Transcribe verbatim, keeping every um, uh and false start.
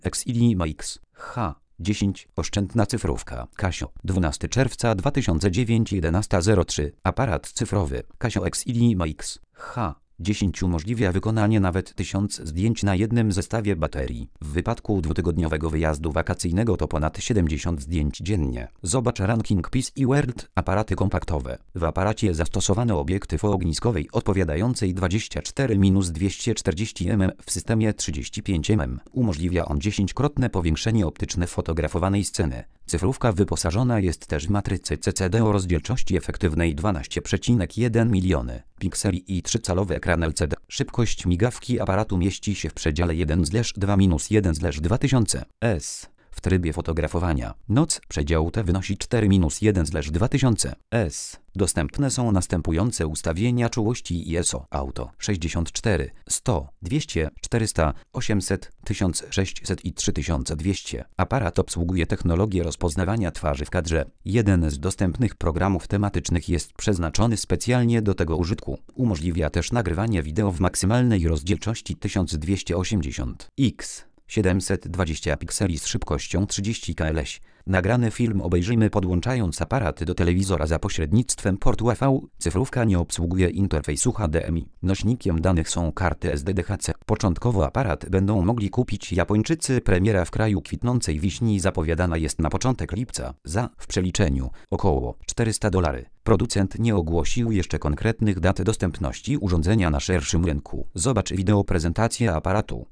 X I D M X H dziesięć. Oszczędna cyfrówka. Casio. dwunastego czerwca dwa tysiące dziewiątego, jedenasta zero trzy. Aparat cyfrowy. Casio X I D M X H dziesięć umożliwia wykonanie nawet tysiąc zdjęć na jednym zestawie baterii. W wypadku dwutygodniowego wyjazdu wakacyjnego to ponad siedemdziesiąt zdjęć dziennie. Zobacz ranking P C E World. Aparaty kompaktowe. W aparacie zastosowano obiektyw o ogniskowej odpowiadającej dwadzieścia cztery na dwieście czterdzieści megapikseli w systemie trzydzieści pięć megapikseli. Umożliwia on dziesięciokrotne powiększenie optyczne fotografowanej sceny. Cyfrówka wyposażona jest też w matrycę C C D o rozdzielczości efektywnej dwanaście przecinek jeden miliony pikseli i trzycalowy ekran L C D. Szybkość migawki aparatu mieści się w przedziale jeden dwa jeden dwa tysiące S. W trybie fotografowania noc przedział T wynosi cztery jeden dwa tysiące S. Dostępne są następujące ustawienia czułości I S O: Auto sześćdziesiąt cztery, sto, dwieście, czterysta, osiemset, tysiąc sześćset i trzy tysiące dwieście. Aparat obsługuje technologię rozpoznawania twarzy w kadrze. Jeden z dostępnych programów tematycznych jest przeznaczony specjalnie do tego użytku. Umożliwia też nagrywanie wideo w maksymalnej rozdzielczości tysiąc dwieście osiemdziesiąt piks. siedemset dwadzieścia pikseli z szybkością trzydzieści klatek. Nagrany film obejrzymy podłączając aparat do telewizora za pośrednictwem portu U V. Cyfrówka nie obsługuje interfejsu H D M I. Nośnikiem danych są karty S D D H C. Początkowo aparat będą mogli kupić Japończycy. Premiera w kraju kwitnącej wiśni zapowiadana jest na początek lipca za, w przeliczeniu, około czterysta dolarów. Producent nie ogłosił jeszcze konkretnych dat dostępności urządzenia na szerszym rynku. Zobacz wideo prezentację aparatu.